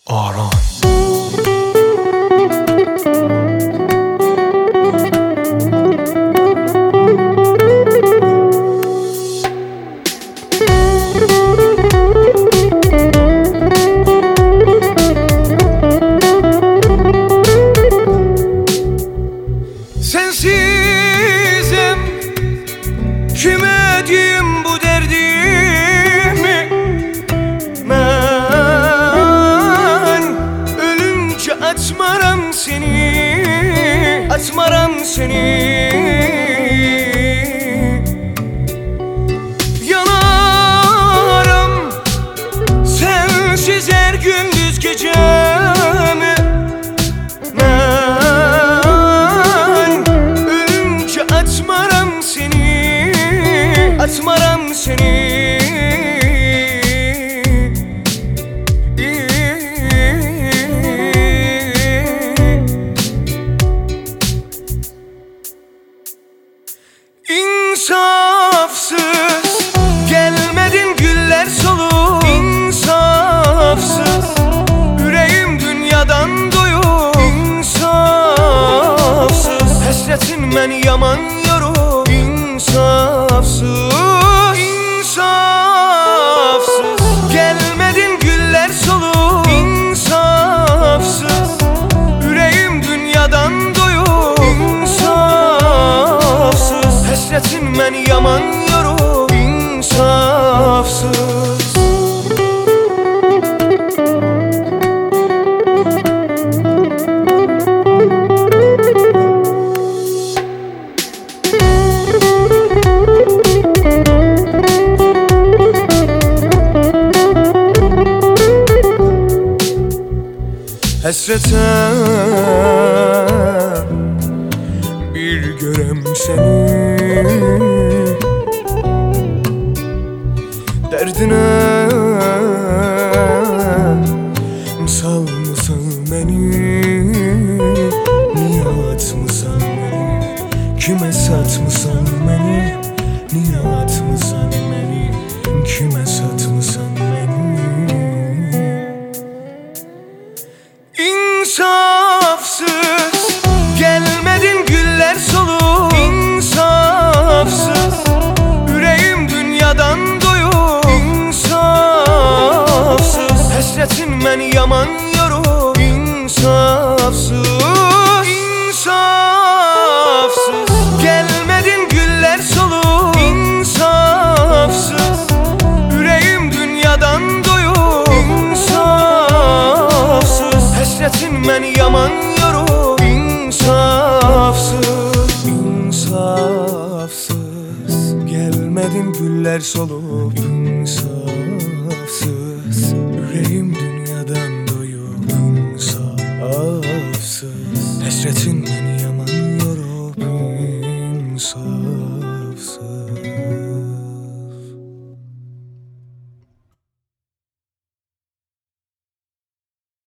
Aran. Sensizim, kime diyeyim bu derdimi? Ben ölünce atmaram seni, atmaram seni. Yanarım sensiz her gündüz gecemi. Atmaram seni, atmaram seni. İnsafsız gelmedin güller solu, insafsız yüreğim dünyadan doyup, insafsız hasretin beni yaman yorur, insafsız, insafsız gelmedin güller solu, insafsız yüreğim dünyadan doyup, insafsız hasretin beni yaman yorur, insafsız. Hasrete bir görem seni, derdine misal mısal beni, niye atmışsan beni, kime satmışsan beni, niye atmışsan beni, kime satmışsan beni. İnsafsız gelmedin güller solu, insafsız yüreğim dünyadan doyup, insafsız hasretin beni yaman yorur, insafsız, insafsız gelmedin güller solu, insafsız yüreğim dünyadan doyup, insafsız hasretin beni yaman yorur, insafsız, insafsız gelmedin güller solup, insafsız yüreğim dünyadan doyup, insafsız hasretin